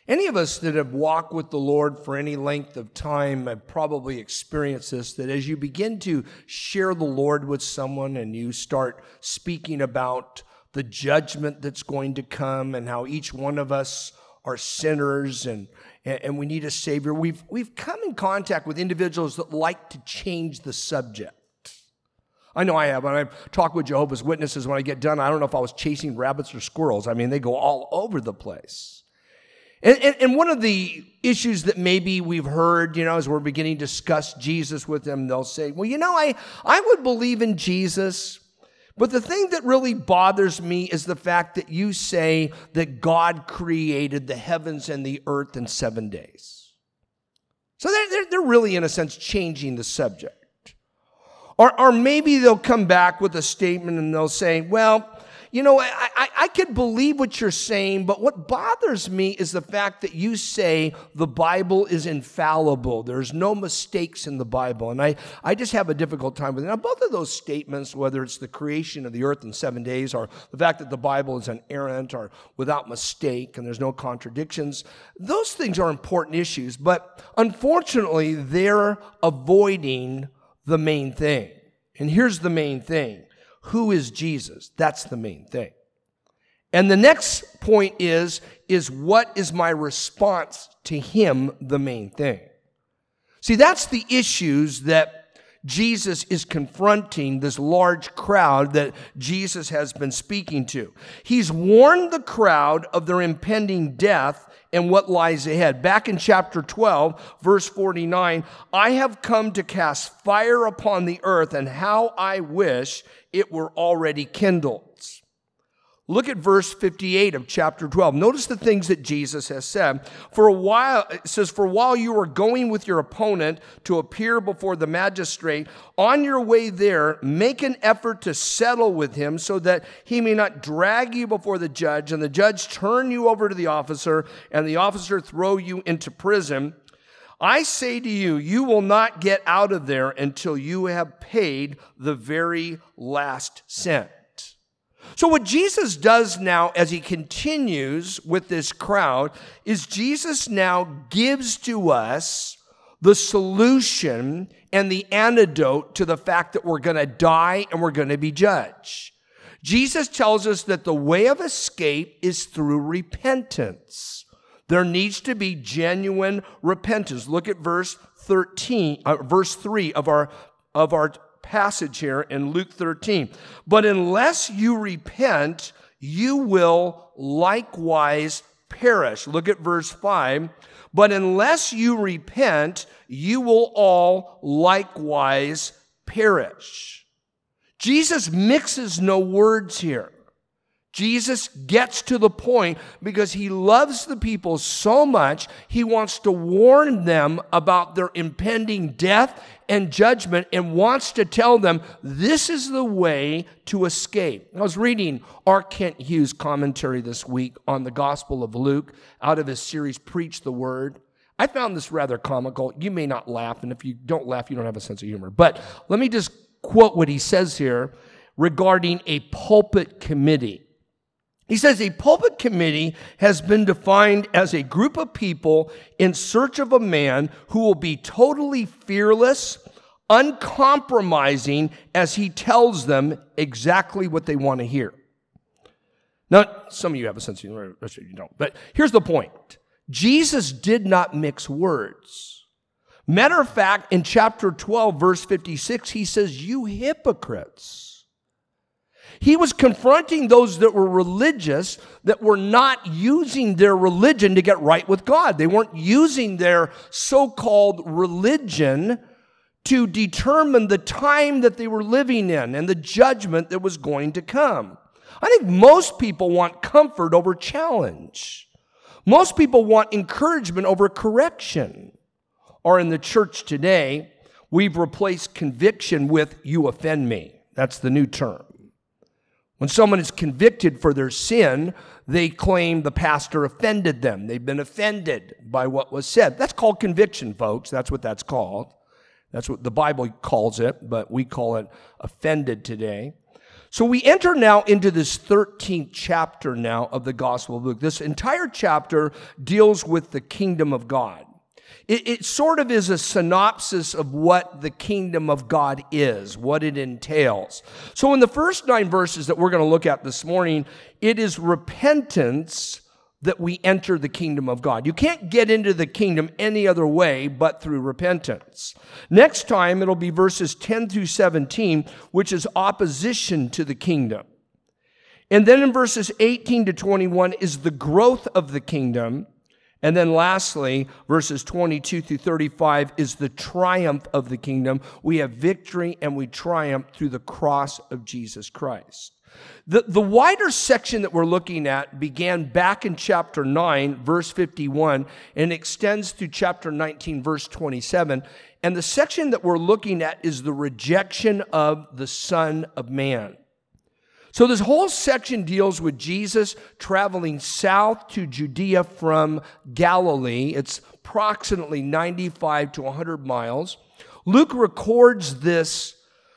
Any of us that have walked with the Lord for any length of time have probably experienced this, that as you begin to share the Lord with someone and you start speaking about the judgment that's going to come and how each one of us are sinners and we need a Savior, we've come in contact with individuals that like to change the subject. I know I have. When I talk with Jehovah's Witnesses, when I get done, I don't know if I was chasing rabbits or squirrels. I mean, they go all over the place. And one of the issues that maybe we've heard, as we're beginning to discuss Jesus with them, they'll say, well, I would believe in Jesus, but the thing that really bothers me is the fact that you say that God created the heavens and the earth in 7 days. So they're really, in a sense, changing the subject. Or maybe they'll come back with a statement and they'll say, well, I could believe what you're saying, but what bothers me is the fact that you say the Bible is infallible. There's no mistakes in the Bible. And I just have a difficult time with it. Now, both of those statements, whether it's the creation of the earth in 7 days or the fact that the Bible is inerrant or without mistake and there's no contradictions, those things are important issues. But unfortunately, they're avoiding the main thing. And here's the main thing. Who is Jesus? That's the main thing. And the next point is what is my response to him, the main thing? See, that's the issues that Jesus is confronting this large crowd that Jesus has been speaking to. He's warned the crowd of their impending death and what lies ahead. Back in chapter 12, verse 49, I have come to cast fire upon the earth, and how I wish it were already kindled. Look at verse 58 of chapter 12. Notice the things that Jesus has said. It says, for while you are going with your opponent to appear before the magistrate, on your way there, make an effort to settle with him so that he may not drag you before the judge and the judge turn you over to the officer and the officer throw you into prison. I say to you, you will not get out of there until you have paid the very last cent. So what Jesus does now as he continues with this crowd is Jesus now gives to us the solution and the antidote to the fact that we're going to die and we're going to be judged. Jesus tells us that the way of escape is through repentance. There needs to be genuine repentance. Look at verse 3 of our passage here in Luke 13. But unless you repent, you will likewise perish. Look at verse 5. But unless you repent, you will all likewise perish. Jesus mixes no words here. Jesus gets to the point because he loves the people so much, he wants to warn them about their impending death and judgment and wants to tell them this is the way to escape. I was reading R. Kent Hughes' commentary this week on the Gospel of Luke out of his series, Preach the Word. I found this rather comical. You may not laugh, and if you don't laugh, you don't have a sense of humor. But let me just quote what he says here regarding a pulpit committee. He says, a pulpit committee has been defined as a group of people in search of a man who will be totally fearless, uncompromising, as he tells them exactly what they want to hear. Now, some of you have a sense of humor, rest of you don't. But here's the point. Jesus did not mix words. Matter of fact, in chapter 12, verse 56, he says, you hypocrites. He was confronting those that were religious, that were not using their religion to get right with God. They weren't using their so-called religion to determine the time that they were living in and the judgment that was going to come. I think most people want comfort over challenge. Most people want encouragement over correction. Or in the church today, we've replaced conviction with you offend me. That's the new term. When someone is convicted for their sin, they claim the pastor offended them. They've been offended by what was said. That's called conviction, folks. That's what that's called. That's what the Bible calls it, but we call it offended today. So we enter now into this 13th chapter now of the Gospel of Luke. This entire chapter deals with the kingdom of God. It sort of is a synopsis of what the kingdom of God is, what it entails. So in the first 9 verses that we're going to look at this morning, it is repentance that we enter the kingdom of God. You can't get into the kingdom any other way but through repentance. Next time, it'll be verses 10 through 17, which is opposition to the kingdom. And then in verses 18 to 21 is the growth of the kingdom. And then lastly, verses 22 through 35 is the triumph of the kingdom. We have victory and we triumph through the cross of Jesus Christ. The wider section that we're looking at began back in chapter 9, verse 51, and extends through chapter 19, verse 27. And the section that we're looking at is the rejection of the Son of Man. So this whole section deals with Jesus traveling south to Judea from Galilee. It's approximately 95 to 100 miles. Luke records this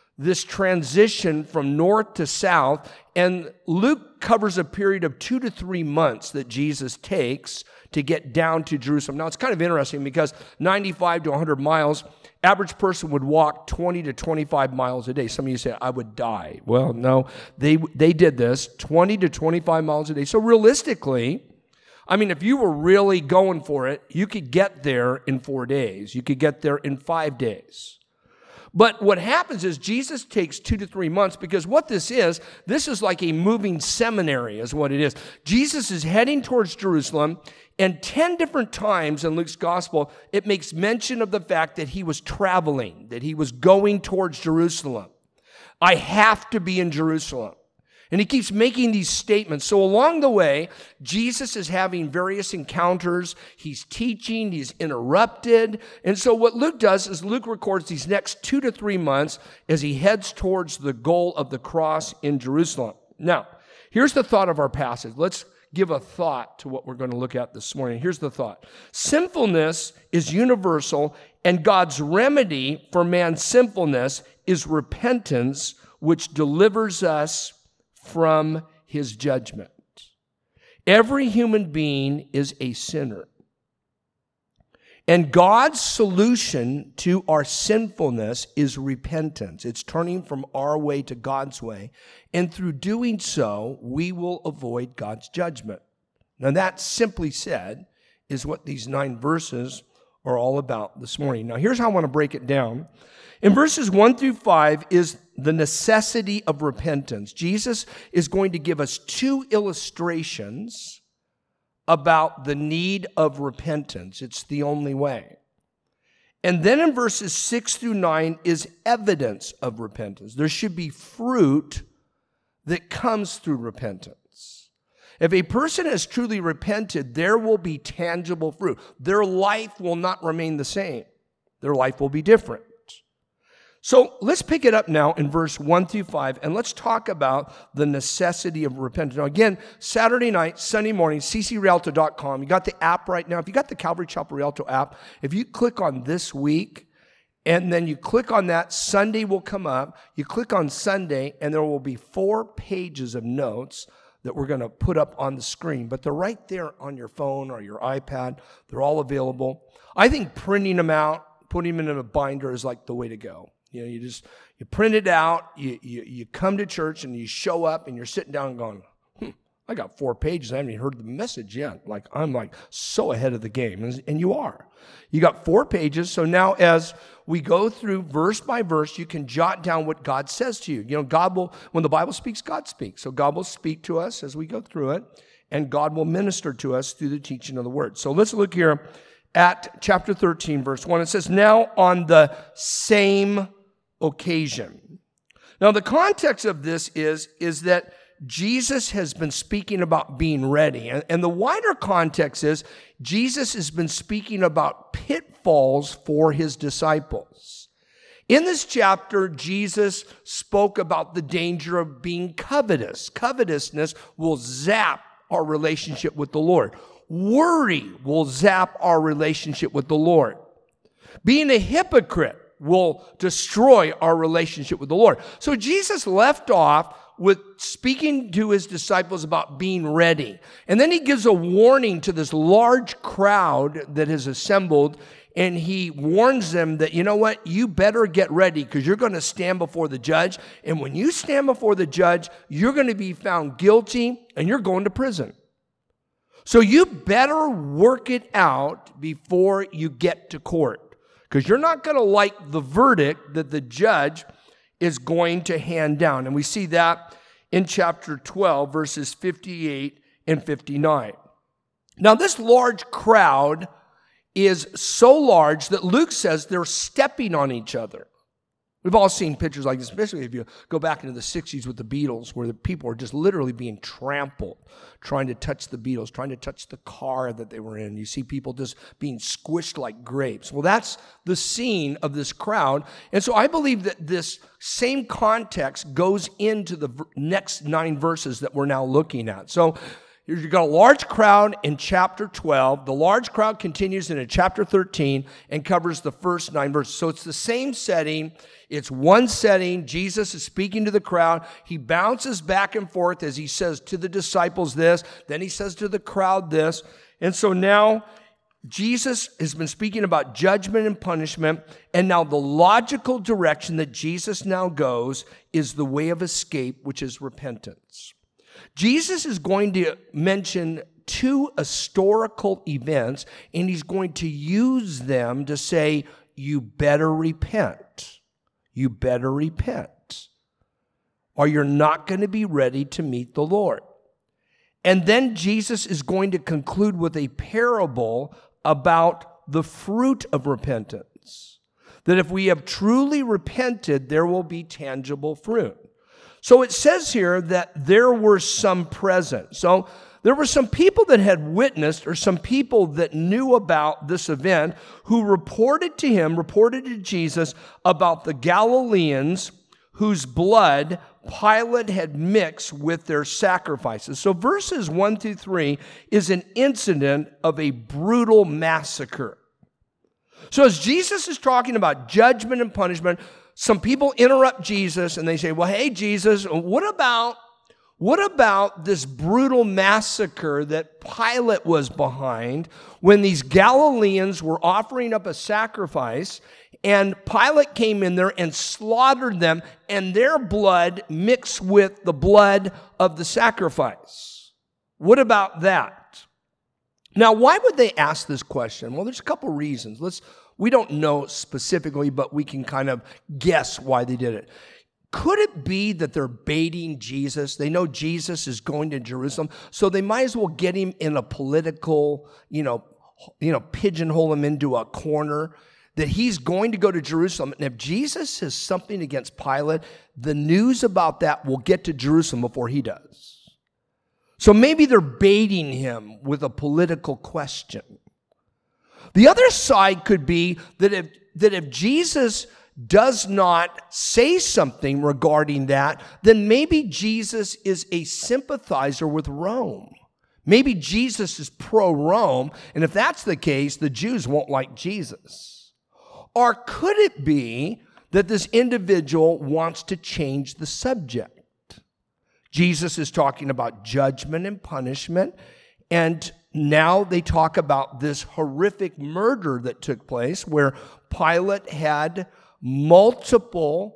transition from north to south, and Luke covers a period of 2 to 3 months that Jesus takes to get down to Jerusalem. Now, it's kind of interesting because 95 to 100 miles, average person would walk 20 to 25 miles a day. Some of you say, I would die. Well, no, they did this 20 to 25 miles a day. So realistically, I mean, if you were really going for it, you could get there in 4 days. You could get there in 5 days. But what happens is Jesus takes 2 to 3 months, because what this is like a moving seminary is what it is. Jesus is heading towards Jerusalem, and 10 different times in Luke's gospel, it makes mention of the fact that he was traveling, that he was going towards Jerusalem. I have to be in Jerusalem. And he keeps making these statements. So along the way, Jesus is having various encounters. He's teaching. He's interrupted. And so what Luke does is Luke records these next 2 to 3 months as he heads towards the goal of the cross in Jerusalem. Now, here's the thought of our passage. Let's give a thought to what we're going to look at this morning. Here's the thought. Sinfulness is universal, and God's remedy for man's sinfulness is repentance, which delivers us from his judgment. Every human being is a sinner. And God's solution to our sinfulness is repentance. It's turning from our way to God's way. And through doing so, we will avoid God's judgment. Now that, simply said, is what these 9 verses are all about this morning. Now here's how I want to break it down. In verses 1 through 5 is the necessity of repentance. Jesus is going to give us 2 illustrations about the need of repentance. It's the only way. And then in verses 6 through 9 is evidence of repentance. There should be fruit that comes through repentance. If a person has truly repented, there will be tangible fruit. Their life will not remain the same. Their life will be different. So let's pick it up now in verse 1 through 5, and let's talk about the necessity of repentance. Now again, Saturday night, Sunday morning, ccrialto.com. You got the app right now. If you got the Calvary Chapel Rialto app, if you click on this week, and then you click on that, Sunday will come up. You click on Sunday, and there will be 4 pages of notes that we're going to put up on the screen. But they're right there on your phone or your iPad. They're all available. I think printing them out, putting them in a binder is like the way to go. You know, you print it out, you come to church and you show up and you're sitting down and going, I got 4 pages. I haven't even heard the message yet. I'm so ahead of the game. And you are. You got 4 pages. So now as we go through verse by verse, you can jot down what God says to you. You know, God will, when the Bible speaks, God speaks. So God will speak to us as we go through it, and God will minister to us through the teaching of the word. So let's look here at chapter 13, verse 1. It says, now on the same occasion. Now, the context of this is that Jesus has been speaking about being ready. And the wider context is Jesus has been speaking about pitfalls for his disciples. In this chapter, Jesus spoke about the danger of being covetous. Covetousness will zap our relationship with the Lord. Worry will zap our relationship with the Lord. Being a hypocrite will destroy our relationship with the Lord. So Jesus left off with speaking to his disciples about being ready. And then he gives a warning to this large crowd that has assembled, and he warns them that, you know what, you better get ready because you're going to stand before the judge. And when you stand before the judge, you're going to be found guilty and you're going to prison. So you better work it out before you get to court, because you're not going to like the verdict that the judge is going to hand down. And we see that in chapter 12, verses 58 and 59. Now, this large crowd is so large that Luke says they're stepping on each other. We've all seen pictures like this, especially if you go back into the 60s with the Beatles, where the people are just literally being trampled, trying to touch the Beatles, trying to touch the car that they were in. You see people just being squished like grapes. Well, that's the scene of this crowd. And so I believe that this same context goes into the next 9 verses that we're now looking at. So you've got a large crowd in chapter 12. The large crowd continues into chapter 13 and covers the first 9 verses. So it's the same setting. It's one setting. Jesus is speaking to the crowd. He bounces back and forth as he says to the disciples this, then he says to the crowd this. And so now Jesus has been speaking about judgment and punishment, and now the logical direction that Jesus now goes is the way of escape, which is repentance. Jesus is going to mention 2 historical events, and he's going to use them to say, you better repent. You better repent, or you're not going to be ready to meet the Lord. And then Jesus is going to conclude with a parable about the fruit of repentance, that if we have truly repented, there will be tangible fruit. So it says here that there were some present. So there were some people that had witnessed, or some people that knew about this event, who reported to Jesus about the Galileans whose blood Pilate had mixed with their sacrifices. So verses 1 through 3 is an incident of a brutal massacre. So as Jesus is talking about judgment and punishment, some people interrupt Jesus and they say, well, hey, Jesus, what about this brutal massacre that Pilate was behind when these Galileans were offering up a sacrifice, and Pilate came in there and slaughtered them, and their blood mixed with the blood of the sacrifice? What about that? Now, why would they ask this question? Well, there's a couple reasons. We don't know specifically, but we can kind of guess why they did it. Could it be that they're baiting Jesus? They know Jesus is going to Jerusalem, so they might as well get him in a political, pigeonhole him into a corner, that he's going to go to Jerusalem. And if Jesus has something against Pilate, the news about that will get to Jerusalem before he does. So maybe they're baiting him with a political question. The other side could be that if Jesus does not say something regarding that, then maybe Jesus is a sympathizer with Rome. Maybe Jesus is pro-Rome, and if that's the case, the Jews won't like Jesus. Or could it be that this individual wants to change the subject? Jesus is talking about judgment and punishment, and now they talk about this horrific murder that took place where Pilate had multiple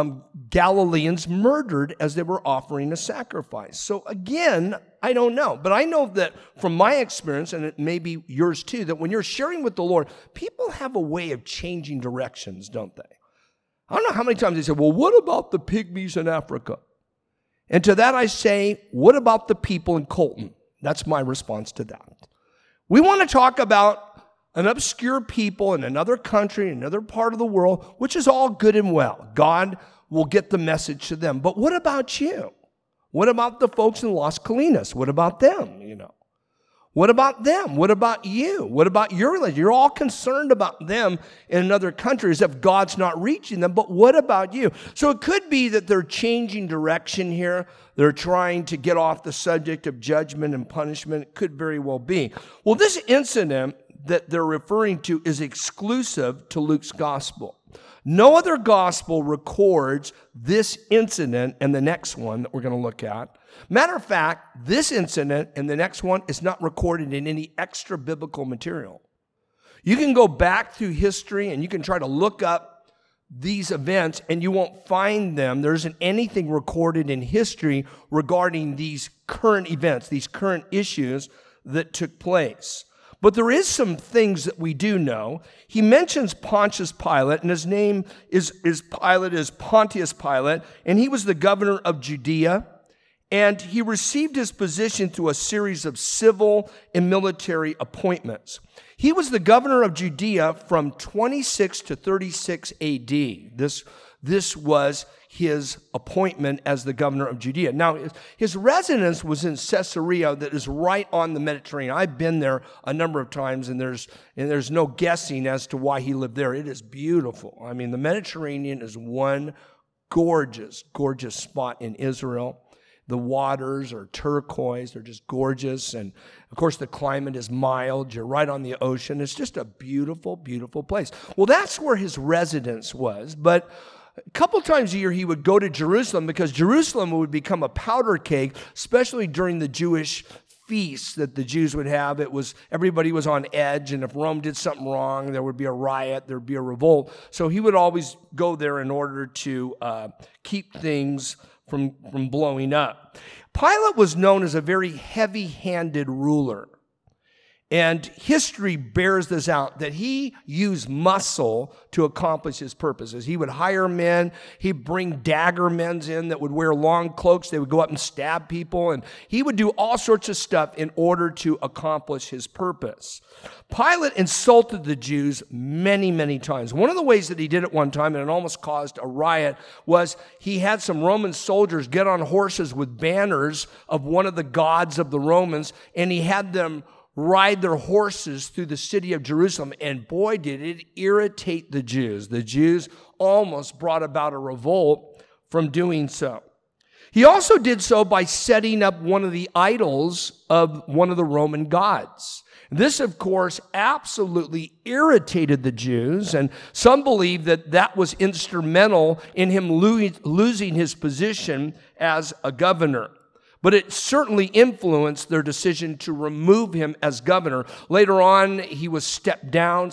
Galileans murdered as they were offering a sacrifice. So again, I don't know. But I know that from my experience, and it may be yours too, that when you're sharing with the Lord, people have a way of changing directions, don't they? I don't know how many times they say, well, what about the pygmies in Africa? And to that I say, what about the people in Colton? That's my response to that. We want to talk about an obscure people in another country, another part of the world, which is all good and well. God will get the message to them. But what about you? What about the folks in Las Colinas? What about them, What about them? What about you? What about your religion? You're all concerned about them in another country as if God's not reaching them. But what about you? So it could be that they're changing direction here. They're trying to get off the subject of judgment and punishment. It could very well be. Well, this incident that they're referring to is exclusive to Luke's gospel. No other gospel records this incident and the next one that we're going to look at. Matter of fact, this incident and the next one is not recorded in any extra biblical material. You can go back through history and you can try to look up these events and you won't find them. There isn't anything recorded in history regarding these current events, these current issues that took place. But there is some things that we do know. He mentions Pontius Pilate, and his name is Pontius Pilate, and he was the governor of Judea, and he received his position through a series of civil and military appointments. He was the governor of Judea from 26 to 36 AD. This was his appointment as the governor of Judea. Now, his residence was in Caesarea, that is right on the Mediterranean. I've been there a number of times, and there's no guessing as to why he lived there. It is beautiful. I mean, the Mediterranean is one gorgeous, gorgeous spot in Israel. The waters are turquoise. They're just gorgeous. And, of course, the climate is mild. You're right on the ocean. It's just a beautiful, beautiful place. Well, that's where his residence was. But a couple times a year, he would go to Jerusalem because Jerusalem would become a powder keg, especially during the Jewish feasts that the Jews would have. Everybody was on edge, and if Rome did something wrong, there would be a riot, there would be a revolt. So he would always go there in order to keep things from blowing up. Pilate was known as a very heavy-handed ruler. And history bears this out, that he used muscle to accomplish his purposes. He would hire men. He'd bring dagger men in that would wear long cloaks. They would go up and stab people. And he would do all sorts of stuff in order to accomplish his purpose. Pilate insulted the Jews many, many times. One of the ways that he did it one time, and it almost caused a riot, was he had some Roman soldiers get on horses with banners of one of the gods of the Romans, and he had them ride their horses through the city of Jerusalem, and boy, did it irritate the Jews. The Jews almost brought about a revolt from doing so. He also did so by setting up one of the idols of one of the Roman gods. This, of course, absolutely irritated the Jews, and some believe that that was instrumental in him losing his position as a governor. But it certainly influenced their decision to remove him as governor. Later on, he was stepped down,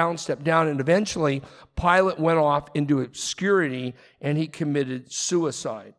and eventually Pilate went off into obscurity and he committed suicide.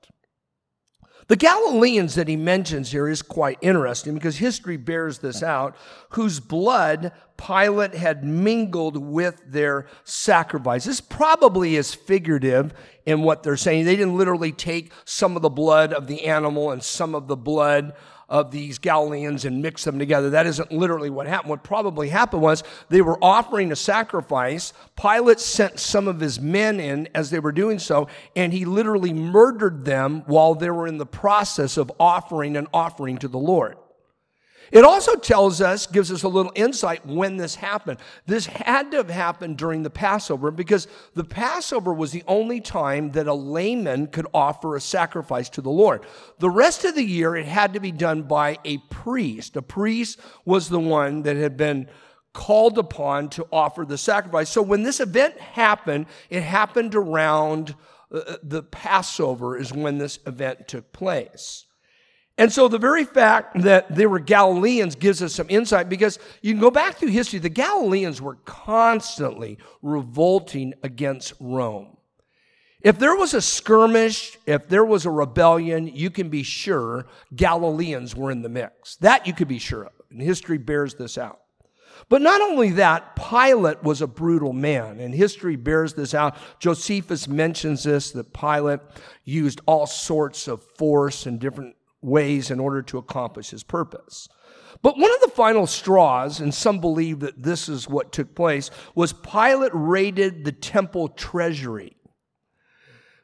The Galileans that he mentions here is quite interesting because history bears this out, whose blood Pilate had mingled with their sacrifice. This probably is figurative in what they're saying. They didn't literally take some of the blood of the animal and some of the blood of these Galileans and mix them together. That isn't literally what happened. What probably happened was they were offering a sacrifice. Pilate sent some of his men in as they were doing so, and he literally murdered them while they were in the process of offering an offering to the Lord. It also gives us a little insight when this happened. This had to have happened during the Passover because the Passover was the only time that a layman could offer a sacrifice to the Lord. The rest of the year, it had to be done by a priest. A priest was the one that had been called upon to offer the sacrifice. So when this event happened, it happened around the Passover is when this event took place. And so the very fact that they were Galileans gives us some insight because you can go back through history. The Galileans were constantly revolting against Rome. If there was a skirmish, if there was a rebellion, you can be sure Galileans were in the mix. That you could be sure of, and history bears this out. But not only that, Pilate was a brutal man, and history bears this out. Josephus mentions this, that Pilate used all sorts of force and different ways in order to accomplish his purpose. But one of the final straws, and some believe that this is what took place, was Pilate raided the temple treasury.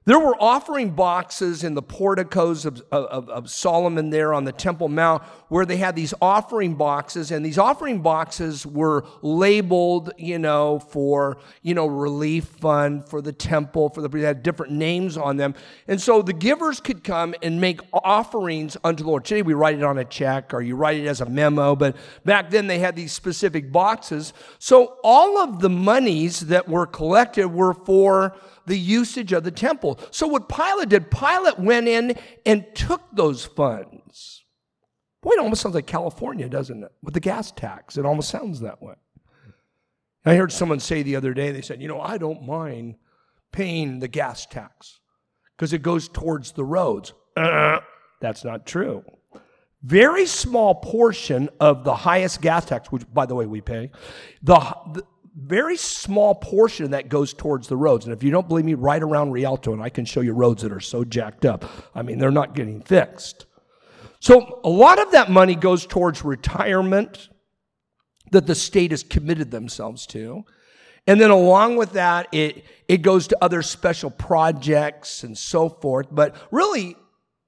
There were offering boxes in the porticos of Solomon there on the Temple Mount where they had these offering boxes, and these offering boxes were labeled, for, relief fund, for the temple, they had different names on them. And so the givers could come and make offerings unto the Lord. Today we write it on a check or you write it as a memo, but back then they had these specific boxes. So all of the monies that were collected were for the usage of the temple. So what Pilate did, Pilate went in and took those funds. Boy, it almost sounds like California, doesn't it? With the gas tax. It almost sounds that way. I heard someone say the other day, they said, I don't mind paying the gas tax because it goes towards the roads. That's not true. Very small portion of the highest gas tax, which, by the way, we pay, the very small portion of that goes towards the roads. And if you don't believe me, right around Rialto, and I can show you roads that are so jacked up. I mean, they're not getting fixed. So a lot of that money goes towards retirement that the state has committed themselves to. And then along with that, it goes to other special projects and so forth. But really,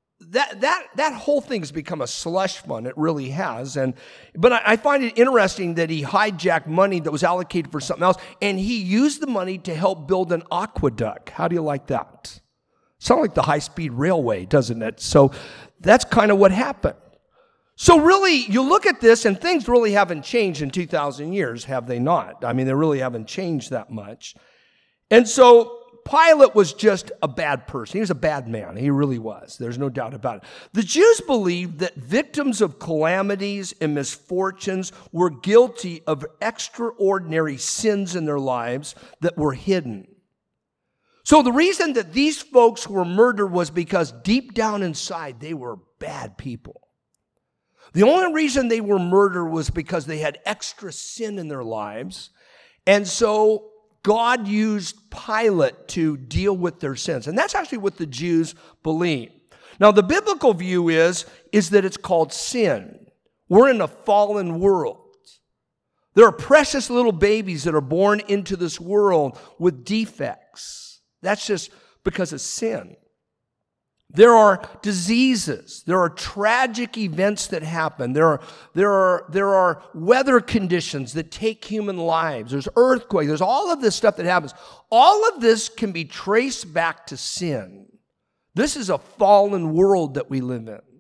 that whole thing has become a slush fund. It really has. But I find it interesting that he hijacked money that was allocated for something else, and he used the money to help build an aqueduct. How do you like that? Sounds like the high-speed railway, doesn't it? So that's kind of what happened. So really, you look at this, and things really haven't changed in 2,000 years, have they not? I mean, they really haven't changed that much. And so Pilate was just a bad person. He was a bad man. He really was. There's no doubt about it. The Jews believed that victims of calamities and misfortunes were guilty of extraordinary sins in their lives that were hidden. So the reason that these folks were murdered was because deep down inside, they were bad people. The only reason they were murdered was because they had extra sin in their lives. And so God used Pilate to deal with their sins. And that's actually what the Jews believe. Now, the biblical view is that it's called sin. We're in a fallen world. There are precious little babies that are born into this world with defects. That's just because of sin. There are diseases. There are tragic events that happen. There are weather conditions that take human lives. There's earthquakes. There's all of this stuff that happens. All of this can be traced back to sin. This is a fallen world that we live in.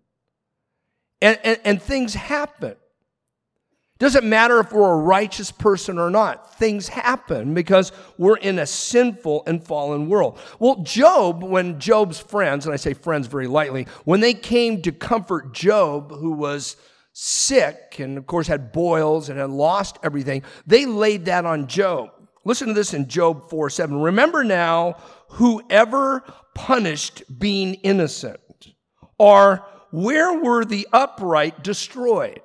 And things happen. Doesn't matter if we're a righteous person or not. Things happen because we're in a sinful and fallen world. Well, Job, when Job's friends, and I say friends very lightly, when they came to comfort Job, who was sick and, of course, had boils and had lost everything, they laid that on Job. Listen to this in Job 4:7. Remember now, whoever punished being innocent, or where were the upright destroyed?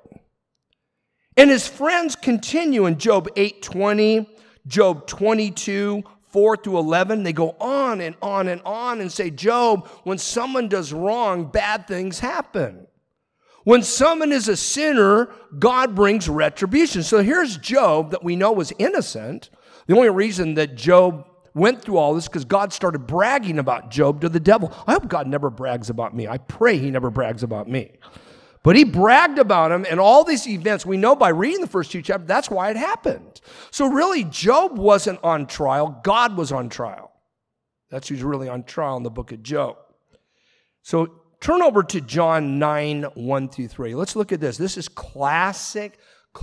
And his friends continue in Job 8:20, Job 22, 4-11. They go on and on and on and say, Job, when someone does wrong, bad things happen. When someone is a sinner, God brings retribution. So here's Job that we know was innocent. The only reason that Job went through all this because God started bragging about Job to the devil. I hope God never brags about me. I pray he never brags about me. But he bragged about him, and all these events, we know by reading the first two chapters, that's why it happened. So really, Job wasn't on trial. God was on trial. That's who's really on trial in the book of Job. So turn over to John 9:1-3. Let's look at this. This is classic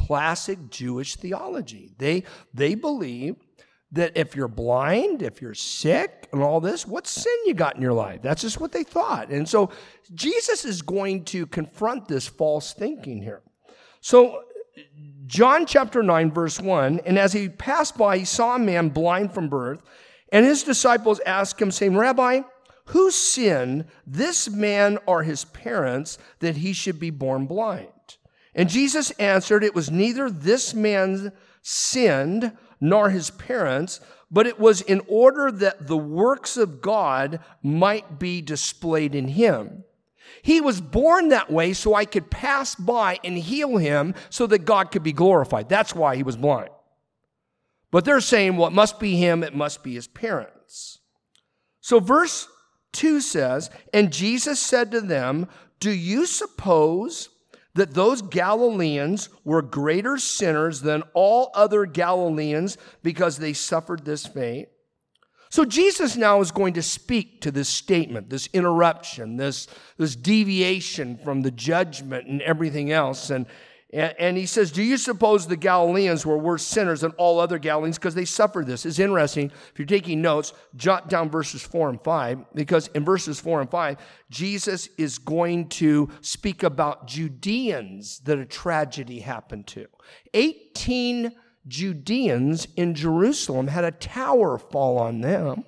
Jewish theology. They believe that if you're blind, if you're sick, and all this, what sin you got in your life? That's just what they thought. And so Jesus is going to confront this false thinking here. So John chapter 9, verse 1, and as he passed by, he saw a man blind from birth, and his disciples asked him, saying, Rabbi, who sinned, this man or his parents, that he should be born blind? And Jesus answered, it was neither this man sinned nor his parents, but it was in order that the works of God might be displayed in him. He was born that way so I could pass by and heal him so that God could be glorified. That's why he was blind. But they're saying, well, it must be him, it must be his parents. So verse 2 says, and Jesus said to them, do you suppose that those Galileans were greater sinners than all other Galileans because they suffered this fate? So Jesus now is going to speak to this statement, this interruption, this deviation from the judgment and everything else. And he says, do you suppose the Galileans were worse sinners than all other Galileans because they suffered this? It's interesting. If you're taking notes, jot down verses 4 and 5, because in verses 4 and 5, Jesus is going to speak about Judeans that a tragedy happened to. 18 Judeans in Jerusalem had a tower fall on them.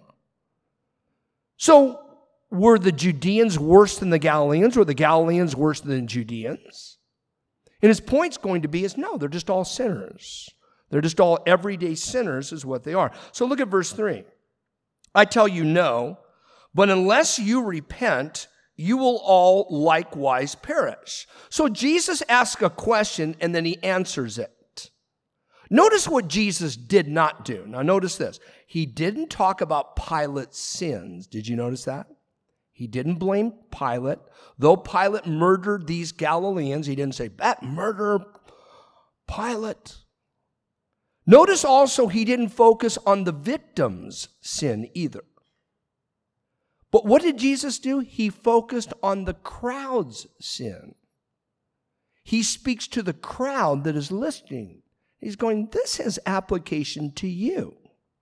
So were the Judeans worse than the Galileans? Were the Galileans worse than Judeans? And his point's going to be is no, they're just all sinners. They're just all everyday sinners is what they are. So look at verse 3. I tell you no, but unless you repent, you will all likewise perish. So Jesus asks a question and then he answers it. Notice what Jesus did not do. Now notice this. He didn't talk about Pilate's sins. Did you notice that? He didn't blame Pilate. Though Pilate murdered these Galileans, he didn't say, that murder Pilate. Notice also he didn't focus on the victim's sin either. But what did Jesus do? He focused on the crowd's sin. He speaks to the crowd that is listening. He's going, this has application to you.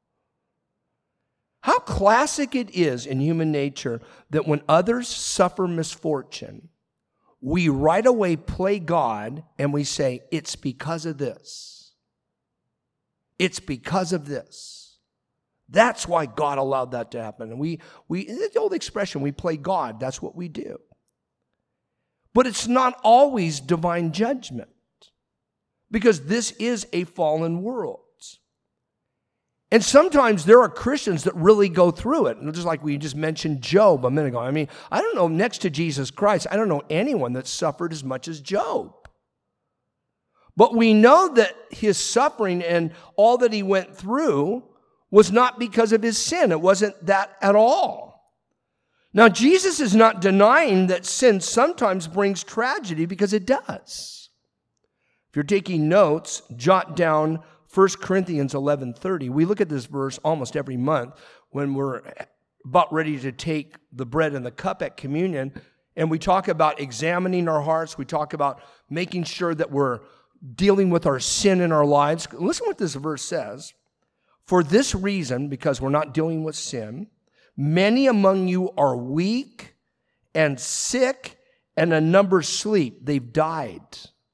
How classic it is in human nature that when others suffer misfortune, we right away play God and we say, it's because of this. It's because of this. That's why God allowed that to happen. And we the old expression, we play God. That's what we do. But it's not always divine judgment, because this is a fallen world. And sometimes there are Christians that really go through it. And just like we just mentioned Job a minute ago. I mean, I don't know, next to Jesus Christ, I don't know anyone that suffered as much as Job. But we know that his suffering and all that he went through was not because of his sin. It wasn't that at all. Now, Jesus is not denying that sin sometimes brings tragedy, because it does. If you're taking notes, jot down 1 Corinthians 11:30. We look at this verse almost every month when we're about ready to take the bread and the cup at communion, and we talk about examining our hearts. We talk about making sure that we're dealing with our sin in our lives. Listen what this verse says. For this reason, because we're not dealing with sin, many among you are weak and sick, and a number sleep. They've died.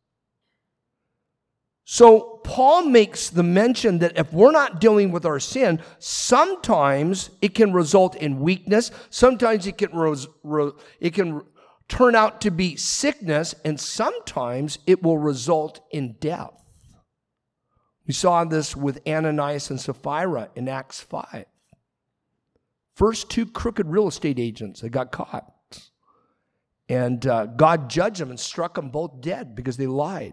So Paul makes the mention that if we're not dealing with our sin, sometimes it can result in weakness. Sometimes it can turn out to be sickness, and sometimes it will result in death. We saw this with Ananias and Sapphira in Acts 5. First 2 crooked real estate agents that got caught. And God judged them and struck them both dead because they lied.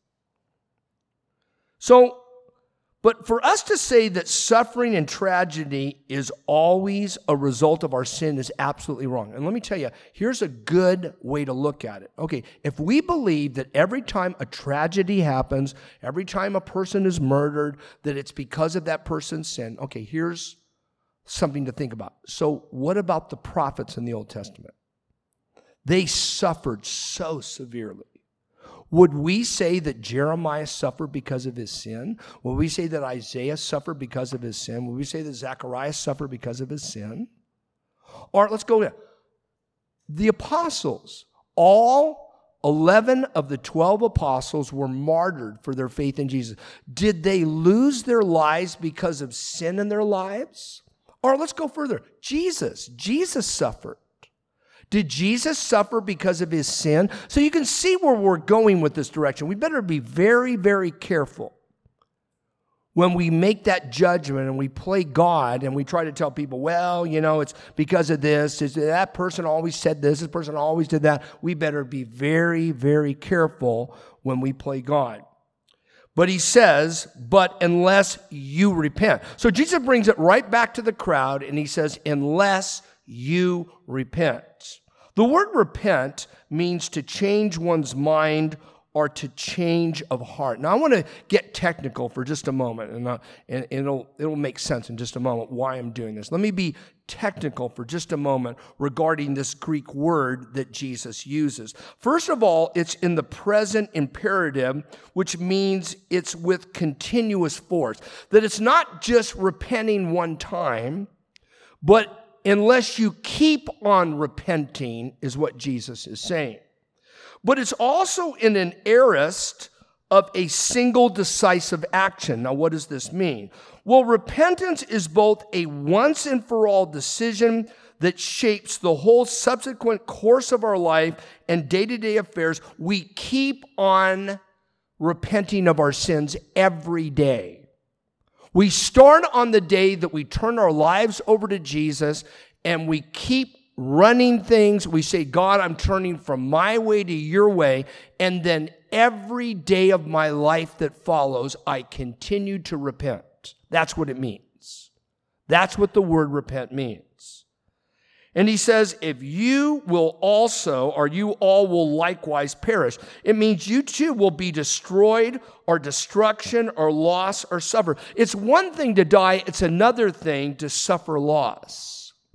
So, but for us to say that suffering and tragedy is always a result of our sin is absolutely wrong. And let me tell you, here's a good way to look at it. Okay, if we believe that every time a tragedy happens, every time a person is murdered, that it's because of that person's sin, okay, here's something to think about. So what about the prophets in the Old Testament? They suffered so severely. Would we say that Jeremiah suffered because of his sin? Would we say that Isaiah suffered because of his sin? Would we say that Zacharias suffered because of his sin? Or let's go there. The apostles, all 11 of the 12 apostles were martyred for their faith in Jesus. Did they lose their lives because of sin in their lives? Or let's go further. Jesus suffered. Did Jesus suffer because of his sin? So you can see where we're going with this direction. We better be very, very careful when we make that judgment and we play God and we try to tell people, well, you know, it's because of this. That person always said this person always did that. We better be very, very careful when we play God. But he says, but unless you repent. So Jesus brings it right back to the crowd and he says, unless you repent. The word repent means to change one's mind or to change of heart. Now, I want to get technical for just a moment, and it'll make sense in just a moment why I'm doing this. Let me be technical for just a moment regarding this Greek word that Jesus uses. First of all, it's in the present imperative, which means it's with continuous force. That it's not just repenting one time, but unless you keep on repenting is what Jesus is saying. But it's also in an aorist of a single decisive action. Now, what does this mean? Well, repentance is both a once and for all decision that shapes the whole subsequent course of our life and day-to-day affairs. We keep on repenting of our sins every day. We start on the day that we turn our lives over to Jesus, and we keep running things. We say, God, I'm turning from my way to your way. And then every day of my life that follows, I continue to repent. That's what it means. That's what the word repent means. And he says, if you will also, or you all will likewise perish, it means you too will be destroyed or destruction or loss or suffer. It's one thing to die. It's another thing to suffer loss.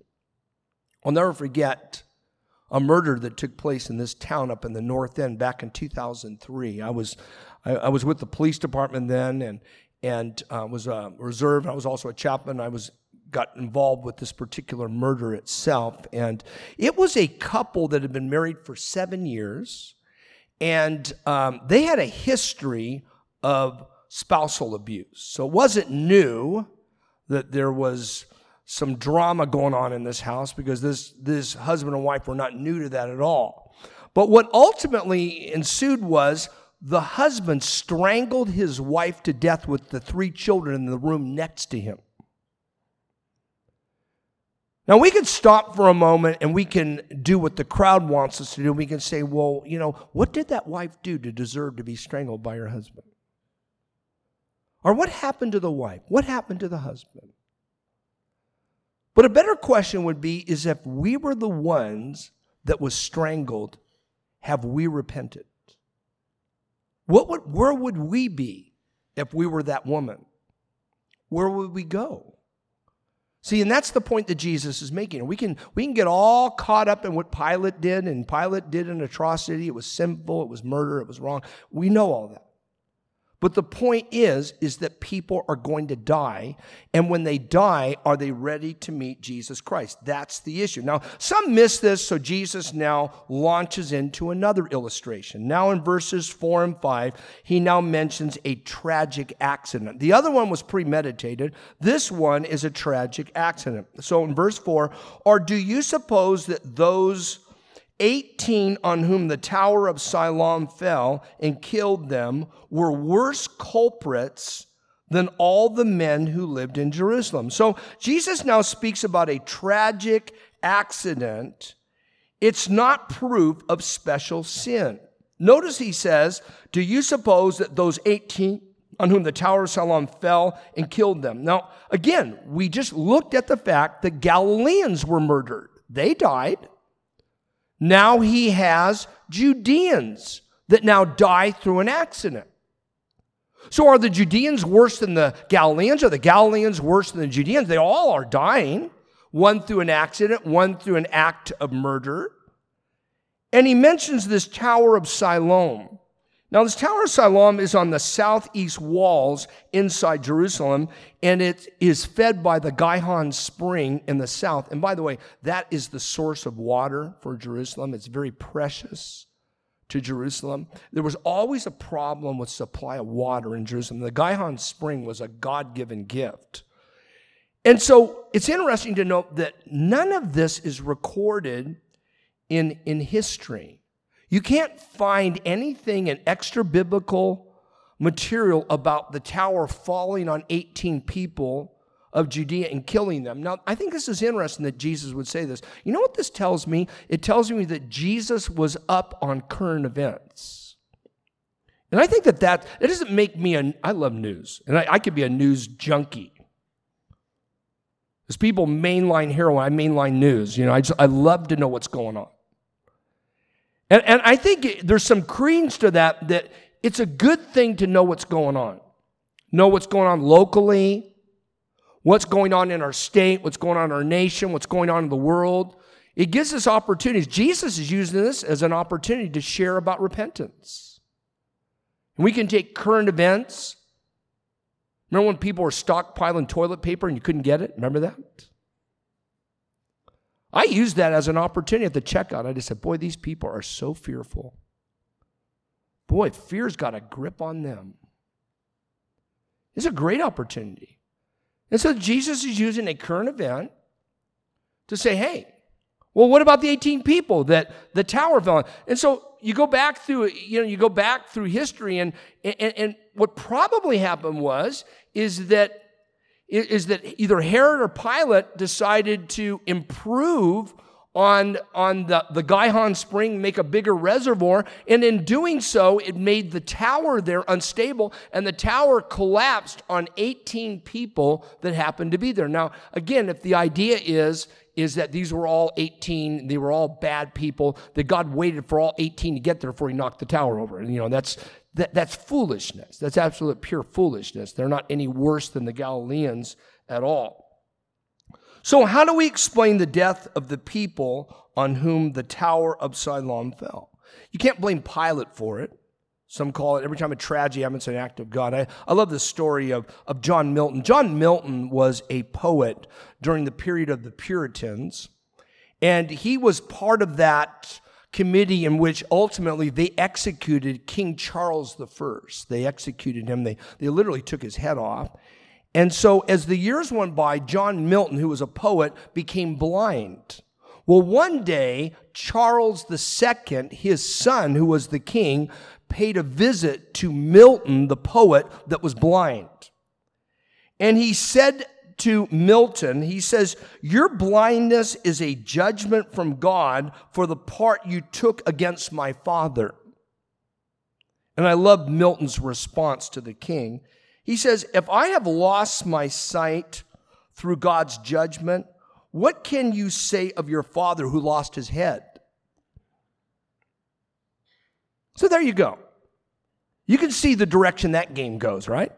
I'll never forget a murder that took place in this town up in the North End back in 2003. I was with the police department then and was a reserve. I was also a chaplain. I got involved with this particular murder itself. And it was a couple that had been married for 7 years. And they had a history of spousal abuse. So it wasn't new that there was some drama going on in this house, because this husband and wife were not new to that at all. But what ultimately ensued was the husband strangled his wife to death with the 3 children in the room next to him. Now, we can stop for a moment and we can do what the crowd wants us to do. We can say, well, what did that wife do to deserve to be strangled by her husband? Or what happened to the wife? What happened to the husband? But a better question would be, is if we were the ones that was strangled, have we repented? Where would we be if we were that woman? Where would we go? See, and that's the point that Jesus is making. We can get all caught up in what Pilate did, and Pilate did an atrocity. It was sinful, it was murder, it was wrong. We know all that. But the point is that people are going to die, and when they die, are they ready to meet Jesus Christ? That's the issue. Now, some miss this, so Jesus now launches into another illustration. Now in verses 4 and 5, he now mentions a tragic accident. The other one was premeditated. This one is a tragic accident. So in verse 4, or do you suppose that those 18 on whom the Tower of Siloam fell and killed them were worse culprits than all the men who lived in Jerusalem? So Jesus now speaks about a tragic accident. It's not proof of special sin. Notice he says, do you suppose that those 18 on whom the Tower of Siloam fell and killed them? Now, again, we just looked at the fact that Galileans were murdered. They died. Now he has Judeans that now die through an accident. So are the Judeans worse than the Galileans? Are the Galileans worse than the Judeans? They all are dying, one through an accident, one through an act of murder. And he mentions this Tower of Siloam. Now, this Tower of Siloam is on the southeast walls inside Jerusalem, and it is fed by the Gihon Spring in the south. And by the way, that is the source of water for Jerusalem. It's very precious to Jerusalem. There was always a problem with supply of water in Jerusalem. The Gihon Spring was a God-given gift. And so it's interesting to note that none of this is recorded in history. You can't find anything in extra biblical material about the tower falling on 18 people of Judea and killing them. Now, I think this is interesting that Jesus would say this. You know what this tells me? It tells me that Jesus was up on current events. And I think that it doesn't make me I love news, and I could be a news junkie. As people mainline heroin, I mainline news. I love to know what's going on. And I think there's some credence to that it's a good thing to know what's going on. Know what's going on locally, what's going on in our state, what's going on in our nation, what's going on in the world. It gives us opportunities. Jesus is using this as an opportunity to share about repentance. And we can take current events. Remember when people were stockpiling toilet paper and you couldn't get it? Remember that? I used that as an opportunity at the checkout. I just said, boy, these people are so fearful. Boy, fear's got a grip on them. It's a great opportunity. And so Jesus is using a current event to say, hey, well, what about the 18 people that the tower fell on? And so you go back through, history, and what probably happened is that either Herod or Pilate decided to improve on the Gihon Spring, make a bigger reservoir, and in doing so, it made the tower there unstable, and the tower collapsed on 18 people that happened to be there. Now, again, if the idea is that these were all 18, they were all bad people, that God waited for all 18 to get there before he knocked the tower over. And, that's foolishness. That's absolute pure foolishness. They're not any worse than the Galileans at all. So how do we explain the death of the people on whom the Tower of Siloam fell? You can't blame Pilate for it. Some call it, every time a tragedy happens, an act of God. I love the story of John Milton. John Milton was a poet during the period of the Puritans, and he was part of that committee in which ultimately they executed King Charles I. They executed him. They literally took his head off. And so as the years went by, John Milton, who was a poet, became blind. Well, one day, Charles II, his son, who was the king, paid a visit to Milton, the poet that was blind. And he said to Milton, he says, your blindness is a judgment from God for the part you took against my father. And I love Milton's response to the king. He says, if I have lost my sight through God's judgment, what can you say of your father who lost his head? So there you go. You can see the direction that game goes, right?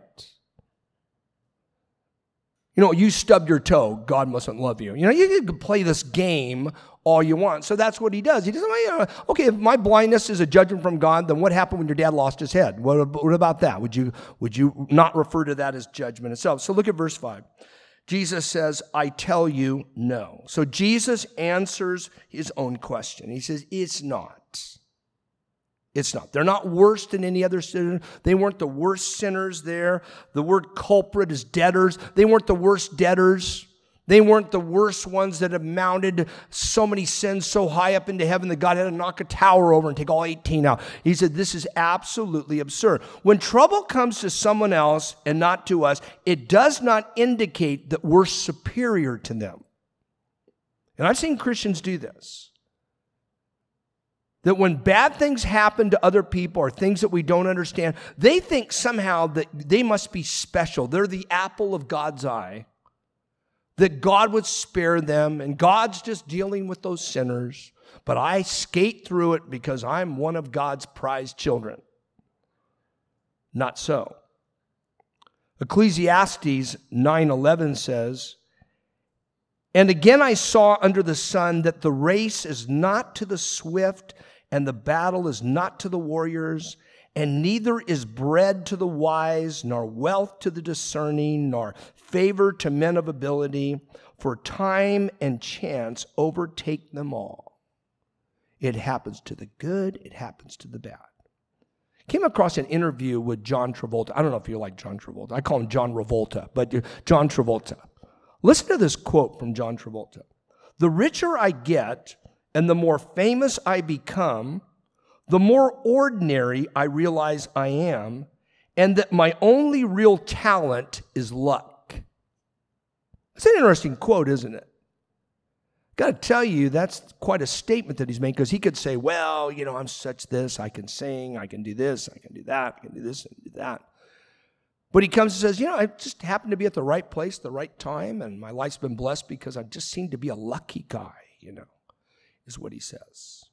You stubbed your toe, God mustn't love you. You can play this game all you want. So that's what he does. He doesn't, okay, if my blindness is a judgment from God, then what happened when your dad lost his head? What about that? Would you not refer to that as judgment itself? So look at verse 5. Jesus says, I tell you no. So Jesus answers his own question. He says, it's not. It's not. They're not worse than any other sinner. They weren't the worst sinners there. The word culprit is debtors. They weren't the worst debtors. They weren't the worst ones that have mounted so many sins so high up into heaven that God had to knock a tower over and take all 18 out. He said, this is absolutely absurd. When trouble comes to someone else and not to us, it does not indicate that we're superior to them. And I've seen Christians do this. That when bad things happen to other people or things that we don't understand, they think somehow that they must be special. They're the apple of God's eye. That God would spare them and God's just dealing with those sinners. But I skate through it because I'm one of God's prized children. Not so. Ecclesiastes 9:11 says, and again I saw under the sun that the race is not to the swift, and the battle is not to the warriors, and neither is bread to the wise, nor wealth to the discerning, nor favor to men of ability, for time and chance overtake them all. It happens to the good, it happens to the bad. Came across an interview with John Travolta. I don't know if you like John Travolta. I call him John Revolta, but John Travolta. Listen to this quote from John Travolta. The richer I get and the more famous I become, the more ordinary I realize I am, and that my only real talent is luck. That's an interesting quote, isn't it? Got to tell you, that's quite a statement that he's made, because he could say, well, I'm such this, I can sing, I can do this, I can do that, I can do this and do that. But he comes and says, I just happened to be at the right place, the right time, and my life's been blessed because I just seem to be a lucky guy, is what he says.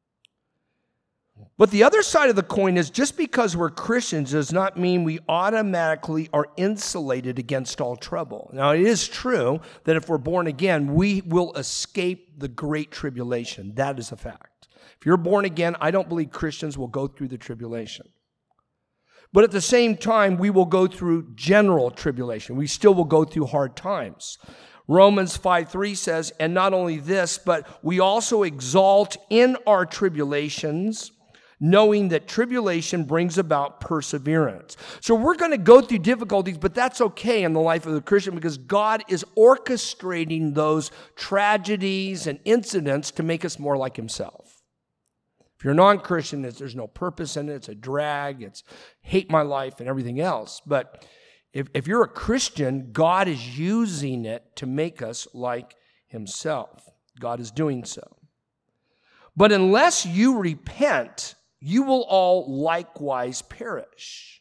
But the other side of the coin is just because we're Christians does not mean we automatically are insulated against all trouble. Now, it is true that if we're born again, we will escape the great tribulation. That is a fact. If you're born again, I don't believe Christians will go through the tribulation. But at the same time, we will go through general tribulation. We still will go through hard times. Romans 5:3 says, and not only this, but we also exalt in our tribulations, knowing that tribulation brings about perseverance. So we're going to go through difficulties, but that's okay in the life of the Christian because God is orchestrating those tragedies and incidents to make us more like himself. If you're a non-Christian, there's no purpose in it. It's a drag. It's hate my life and everything else. But if you're a Christian, God is using it to make us like himself. God is doing so. But unless you repent, you will all likewise perish.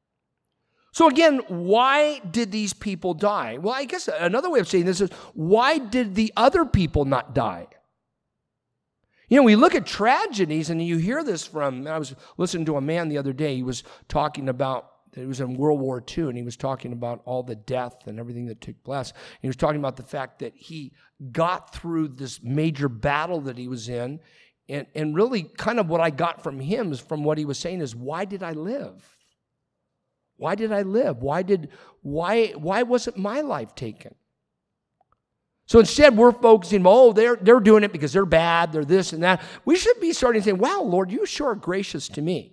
So again, why did these people die? Well, I guess another way of saying this is, why did the other people not die? We look at tragedies, and you hear this I was listening to a man the other day. He was talking about, it was in World War II, and he was talking about all the death and everything that took place. He was talking about the fact that he got through this major battle that he was in, and really kind of what I got from him is from what he was saying is, why did I live? Why did I live? Why wasn't my life taken? So instead, we're focusing, they're doing it because they're bad, they're this and that. We should be starting to say, wow, Lord, you sure are gracious to me.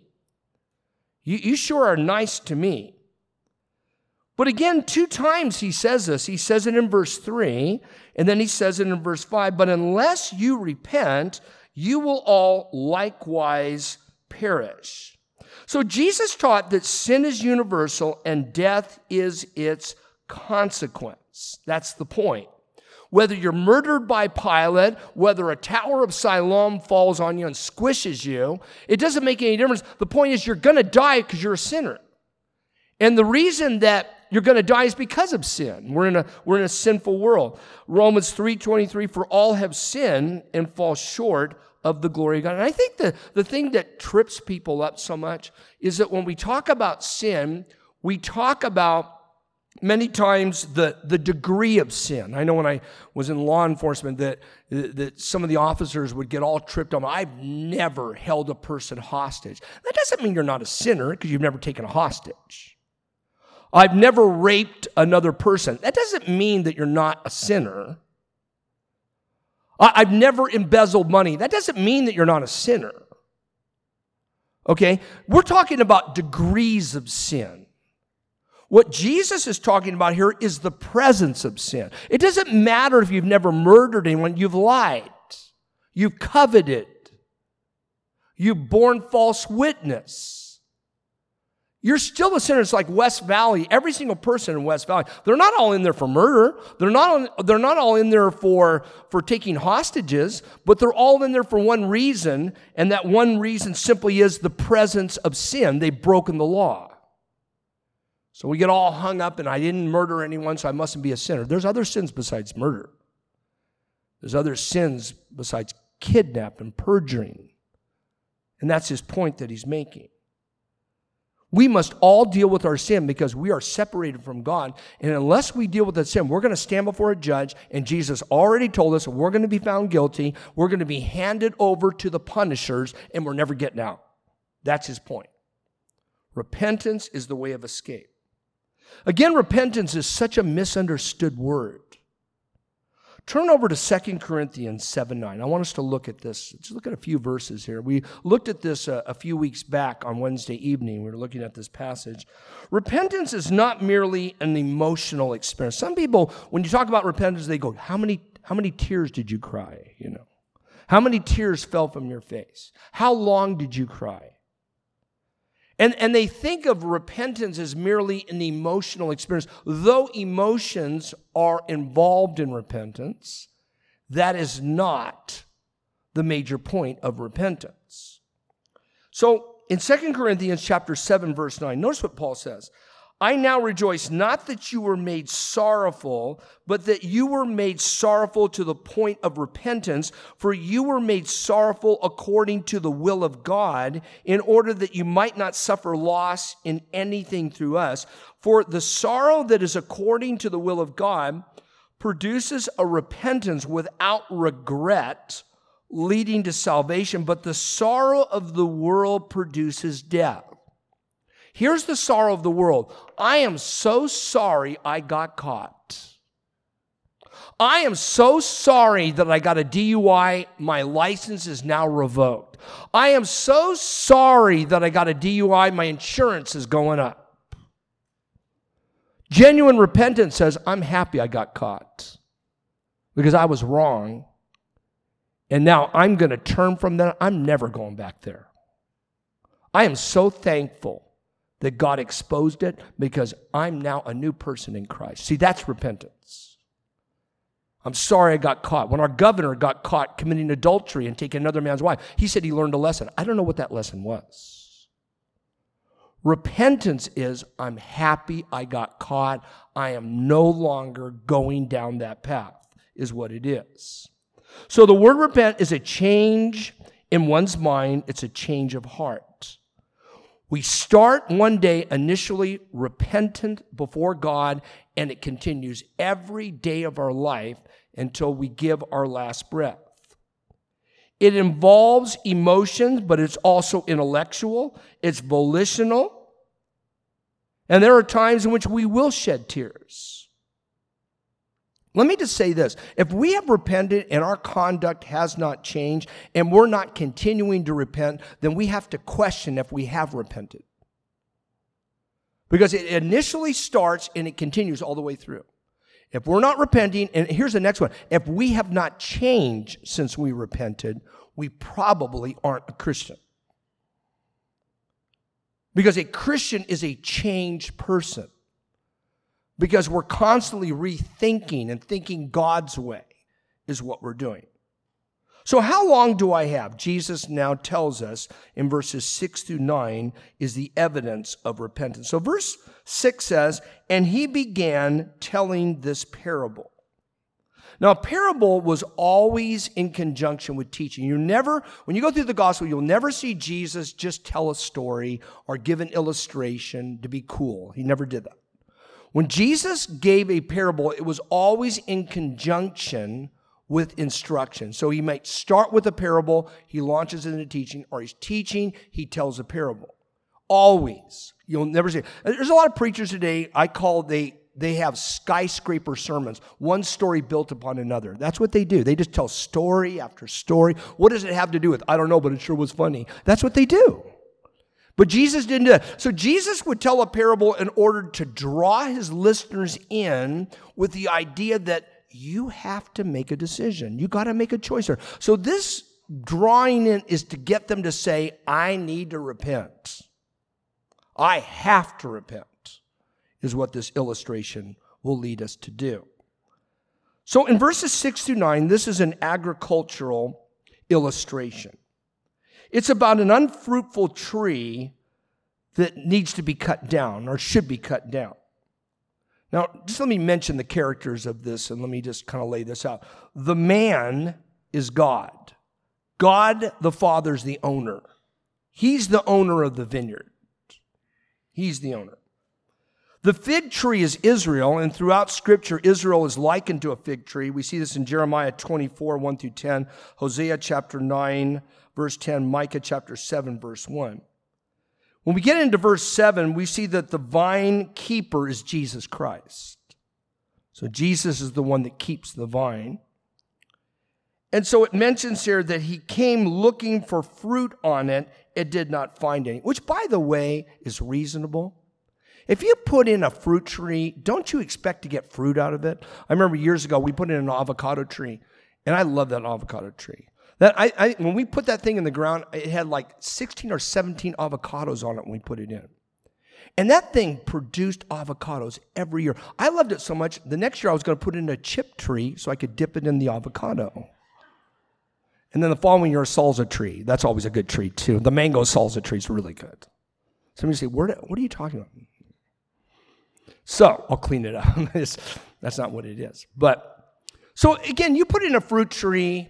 You sure are nice to me. But again, 2 times he says this. He says it in verse 3, and then he says it in verse 5. But unless you repent, you will all likewise perish. So Jesus taught that sin is universal and death is its consequence. That's the point. Whether you're murdered by Pilate, whether a tower of Siloam falls on you and squishes you, it doesn't make any difference. The point is you're going to die because you're a sinner. And the reason that you're going to die is because of sin. We're in a sinful world. Romans 3:23, for all have sinned and fall short of the glory of God. And I think the thing that trips people up so much is that when we talk about sin, we talk about many times the degree of sin. I know when I was in law enforcement that some of the officers would get all tripped up. I've never held a person hostage. That doesn't mean you're not a sinner because you've never taken a hostage. I've never raped another person. That doesn't mean that you're not a sinner. I've never embezzled money. That doesn't mean that you're not a sinner. Okay? We're talking about degrees of sin. What Jesus is talking about here is the presence of sin. It doesn't matter if you've never murdered anyone. You've lied. You've coveted. You've borne false witness. You're still a sinner. It's like West Valley. Every single person in West Valley, they're not all in there for murder. They're not all in there for taking hostages, but they're all in there for one reason, and that one reason simply is the presence of sin. They've broken the law. So we get all hung up, and I didn't murder anyone, so I mustn't be a sinner. There's other sins besides murder. There's other sins besides kidnapping and perjuring. And that's his point that he's making. We must all deal with our sin because we are separated from God. And unless we deal with that sin, we're going to stand before a judge, and Jesus already told us we're going to be found guilty. We're going to be handed over to the punishers, and we're never getting out. That's his point. Repentance is the way of escape. Again, repentance is such a misunderstood word. Turn over to 2 Corinthians 7:9. I want us to look at this. Let's look at a few verses here. We looked at this a few weeks back on Wednesday evening. We were looking at this passage. Repentance is not merely an emotional experience. Some people, when you talk about repentance, they go, how many tears did you cry? How many tears fell from your face? How long did you cry? And they think of repentance as merely an emotional experience. Though emotions are involved in repentance, that is not the major point of repentance. So in 2 Corinthians chapter 7, verse 9, notice what Paul says. I now rejoice, not that you were made sorrowful, but that you were made sorrowful to the point of repentance, for you were made sorrowful according to the will of God, in order that you might not suffer loss in anything through us. For the sorrow that is according to the will of God produces a repentance without regret, leading to salvation, but the sorrow of the world produces death. Here's the sorrow of the world. I am so sorry I got caught. I am so sorry that I got a DUI. My license is now revoked. I am so sorry that I got a DUI. My insurance is going up. Genuine repentance says, I'm happy I got caught because I was wrong. And now I'm going to turn from that. I'm never going back there. I am so thankful that God exposed it because I'm now a new person in Christ. See, that's repentance. I'm sorry I got caught. When our governor got caught committing adultery and taking another man's wife, he said he learned a lesson. I don't know what that lesson was. Repentance is, I'm happy I got caught. I am no longer going down that path, is what it is. So the word repent is a change in one's mind. It's a change of heart. We start one day initially repentant before God, and it continues every day of our life until we give our last breath. It involves emotions, but it's also intellectual, it's volitional, and there are times in which we will shed tears. Let me just say this. If we have repented and our conduct has not changed and we're not continuing to repent, then we have to question if we have repented. Because it initially starts and it continues all the way through. If we're not repenting, and here's the next one, if we have not changed since we repented, we probably aren't a Christian. Because a Christian is a changed person. Because we're constantly rethinking and thinking God's way is what we're doing. So how long do I have? Jesus now tells us in verses 6 through 9 is the evidence of repentance. So verse 6 says, and he began telling this parable. Now, a parable was always in conjunction with teaching. When you go through the gospel, you'll never see Jesus just tell a story or give an illustration to be cool. He never did that. When Jesus gave a parable, it was always in conjunction with instruction. So he might start with a parable, he launches into teaching, or he's teaching, he tells a parable. Always. You'll never see it. There's a lot of preachers today, they have skyscraper sermons, one story built upon another. That's what they do. They just tell story after story. What does it have to do with? I don't know, but it sure was funny. That's what they do. But Jesus didn't do that. So Jesus would tell a parable in order to draw his listeners in with the idea that you have to make a decision. You got to make a choice here. So this drawing in is to get them to say, I need to repent. I have to repent, is what this illustration will lead us to do. So in verses 6 through 9, this is an agricultural illustration. It's about an unfruitful tree that needs to be cut down or should be cut down. Now, just let me mention the characters of this and let me just kind of lay this out. The man is God. God the Father is the owner. He's the owner of the vineyard. He's the owner. The fig tree is Israel, and throughout Scripture, Israel is likened to a fig tree. We see this in Jeremiah 24, 1 through 10, Hosea chapter 9, verse 10, Micah chapter 7, verse 1. When we get into verse 7, we see that the vine keeper is Jesus Christ. So Jesus is the one that keeps the vine. And so it mentions here that he came looking for fruit on it, it did not find any, which, by the way, is reasonable. If you put in a fruit tree, don't you expect to get fruit out of it? I remember years ago, we put in an avocado tree, and I love that avocado tree. When we put that thing in the ground, it had like 16 or 17 avocados on it when we put it in. And that thing produced avocados every year. I loved it so much, the next year I was going to put in a chip tree so I could dip it in the avocado. And then the following year, a salsa tree. That's always a good tree, too. The mango salsa tree is really good. Somebody say, what are you talking about? So I'll clean it up. That's not what it is. But so again, you put in a fruit tree,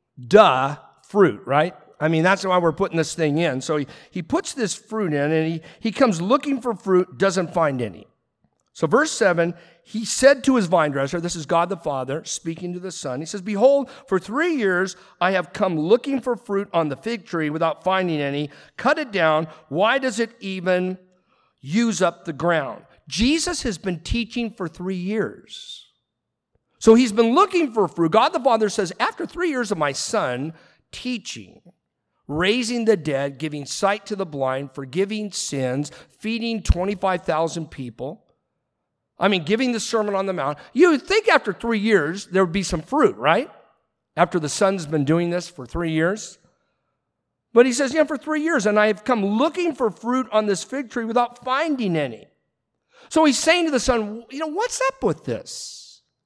fruit, right? I mean, that's why we're putting this thing in. So he puts this fruit in, and he comes looking for fruit, doesn't find any. So verse 7, he said to his vine dresser, this is God the Father speaking to the Son. He says, behold, for 3 years I have come looking for fruit on the fig tree without finding any. Cut it down. Why does it even use up the ground? Jesus has been teaching for 3 years. So he's been looking for fruit. God the Father says, after 3 years of my Son teaching, raising the dead, giving sight to the blind, forgiving sins, feeding 25,000 people, giving the Sermon on the Mount, you would think after 3 years there would be some fruit, right? After the Son's been doing this for 3 years. But he says, for 3 years, and I have come looking for fruit on this fig tree without finding any. So he's saying to the Son, what's up with this?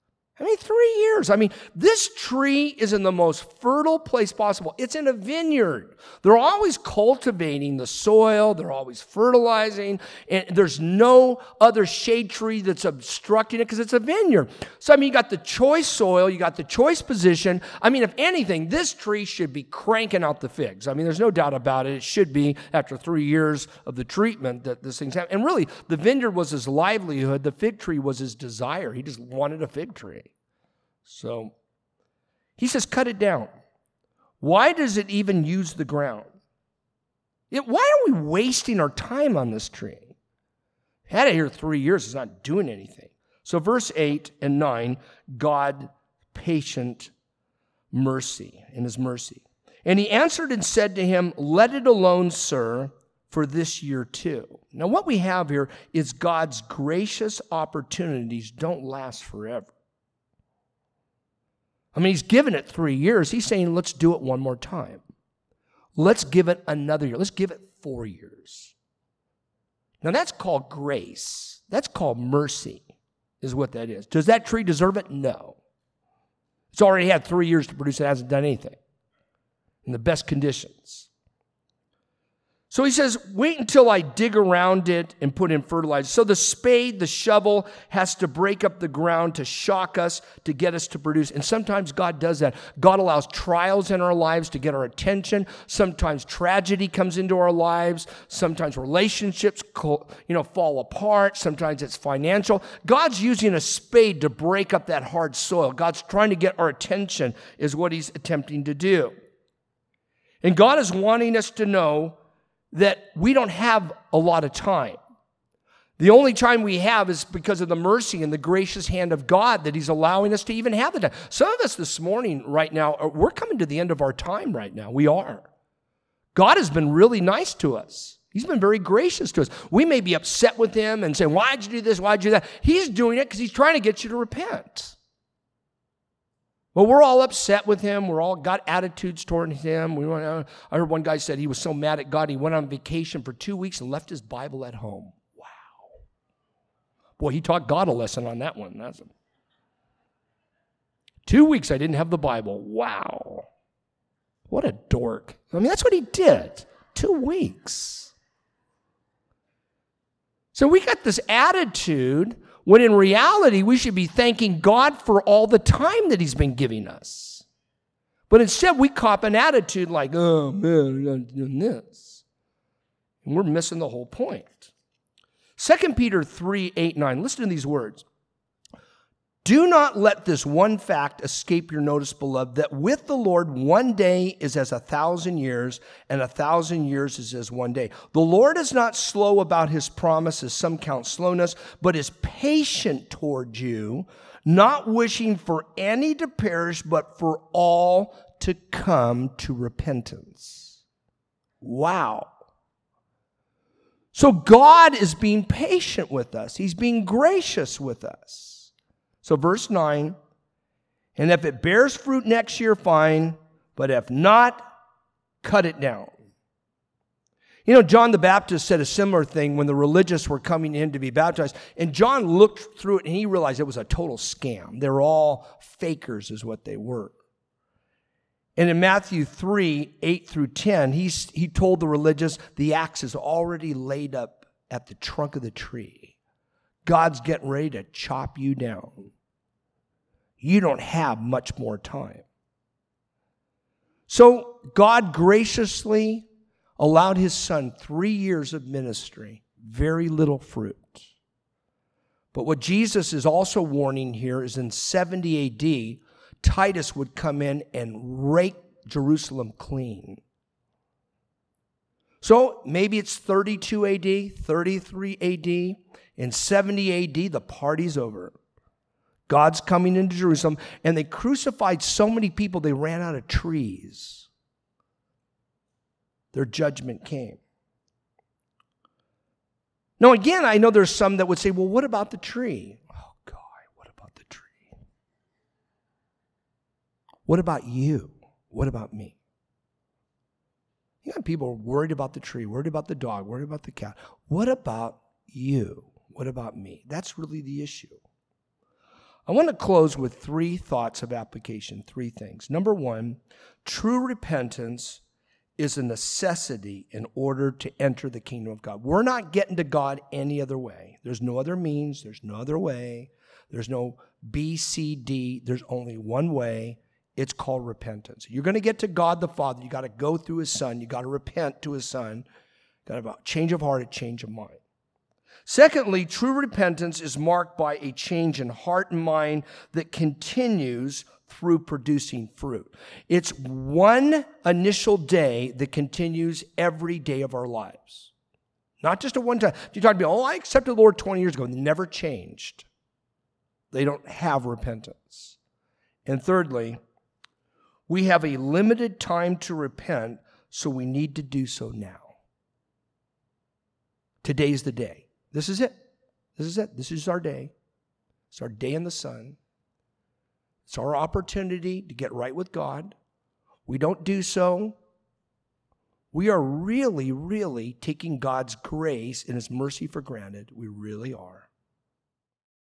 3 years. This tree is in the most fertile place possible. It's in a vineyard. They're always cultivating the soil. They're always fertilizing. And there's no other shade tree that's obstructing it because it's a vineyard. So, you got the choice soil. You got the choice position. If anything, this tree should be cranking out the figs. There's no doubt about it. It should be after 3 years of the treatment that this thing's happening. And really, the vineyard was his livelihood. The fig tree was his desire. He just wanted a fig tree. So he says, cut it down. Why does it even use the ground? Why are we wasting our time on this tree? Had it here 3 years, it's not doing anything. So verse 8 and 9, God patient mercy, in his mercy. And he answered and said to him, let it alone, sir, for this year too. Now what we have here is God's gracious opportunities don't last forever. He's given it 3 years. He's saying, let's do it one more time. Let's give it another year. Let's give it 4 years. Now, that's called grace. That's called mercy, is what that is. Does that tree deserve it? No. It's already had 3 years to produce. It hasn't done anything in the best conditions. So he says, wait until I dig around it and put in fertilizer. So the spade, the shovel has to break up the ground to shock us, to get us to produce. And sometimes God does that. God allows trials in our lives to get our attention. Sometimes tragedy comes into our lives. Sometimes relationships, fall apart. Sometimes it's financial. God's using a spade to break up that hard soil. God's trying to get our attention is what he's attempting to do. And God is wanting us to know that we don't have a lot of time. The only time we have is because of the mercy and the gracious hand of God that he's allowing us to even have the time. Some of us this morning right now, we're coming to the end of our time right now. We are. God has been really nice to us. He's been very gracious to us. We may be upset with him and say, why'd you do this? Why'd you do that? He's doing it because he's trying to get you to repent. Well, we're all upset with him. We're all got attitudes toward him. I heard one guy said he was so mad at God, he went on vacation for 2 weeks and left his Bible at home. Wow. Boy, he taught God a lesson on that one. 2 weeks I didn't have the Bible. Wow. What a dork. That's what he did. 2 weeks. So we got this attitude when in reality, we should be thanking God for all the time that he's been giving us. But instead, we cop an attitude like, oh, man, I'm doing this. And we're missing the whole point. 2 Peter 3, 8, 9. Listen to these words. Do not let this one fact escape your notice, beloved, that with the Lord 1 day is as 1,000 years, and 1,000 years is as 1 day. The Lord is not slow about his promise, as some count slowness, but is patient toward you, not wishing for any to perish, but for all to come to repentance. Wow. So God is being patient with us. He's being gracious with us. So verse 9, and if it bears fruit next year, fine, but if not, cut it down. John the Baptist said a similar thing when the religious were coming in to be baptized, and John looked through it and he realized it was a total scam. They were all fakers is what they were. And in Matthew 3, 8 through 10, he told the religious, the axe is already laid up at the trunk of the tree. God's getting ready to chop you down. You don't have much more time. So God graciously allowed his son 3 years of ministry, very little fruit. But what Jesus is also warning here is in 70 AD, Titus would come in and rake Jerusalem clean. So maybe it's 32 AD, 33 AD. In 70 AD, the party's over. God's coming into Jerusalem, and they crucified so many people they ran out of trees. Their judgment came. Now, again, I know there's some that would say, well, what about the tree? Oh, God, what about the tree? What about you? What about me? You got people worried about the tree, worried about the dog, worried about the cat. What about you? What about me? That's really the issue. I want to close with 3 thoughts of application, 3 things. Number 1, true repentance is a necessity in order to enter the kingdom of God. We're not getting to God any other way. There's no other means. There's no other way. There's no B, C, D. There's only one way. It's called repentance. You're going to get to God the Father. You got to go through his Son. You got to repent to his Son. Got to have a change of heart, a change of mind. Secondly, true repentance is marked by a change in heart and mind that continues through producing fruit. It's one initial day that continues every day of our lives. Not just a one time. You talk about, I accepted the Lord 20 years ago, and they never changed. They don't have repentance. And thirdly, we have a limited time to repent, so we need to do so now. Today's the day. This is it. This is it. This is our day. It's our day in the sun. It's our opportunity to get right with God. We don't do so. We are really, really taking God's grace and his mercy for granted. We really are.